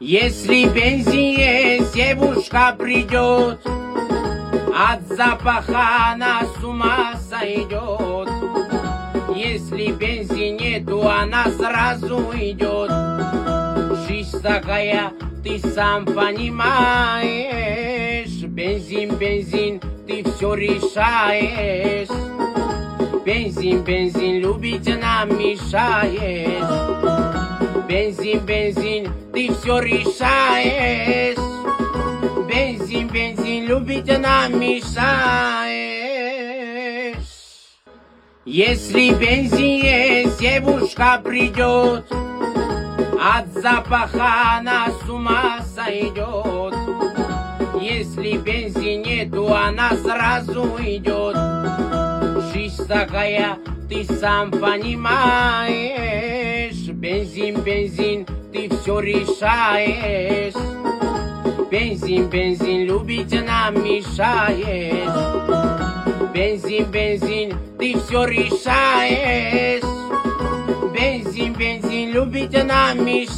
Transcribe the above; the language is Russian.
Если бензин есть, девушка придет, от запаха она с ума сойдет. Если бензин нету, она сразу уйдет. Жизнь такая, ты сам понимаешь. Бензин, бензин, ты все решаешь. Бензин, бензин, любить нам мешаешь. Бензин, бензин, ты все решаешь. Бензин, бензин, любить нам мешаешь. Если бензин есть, девушка придет, от запаха она с ума сойдет. Если бензин нету, она сразу уйдет. Жизнь такая, ты сам понимаешь. Бензин, бензин, ты все решаешь. Бензин, бензин, любить нам мешаешь. Бензин, бензин, ты все решаешь. Бензин, бензин, любить нам мешаешь.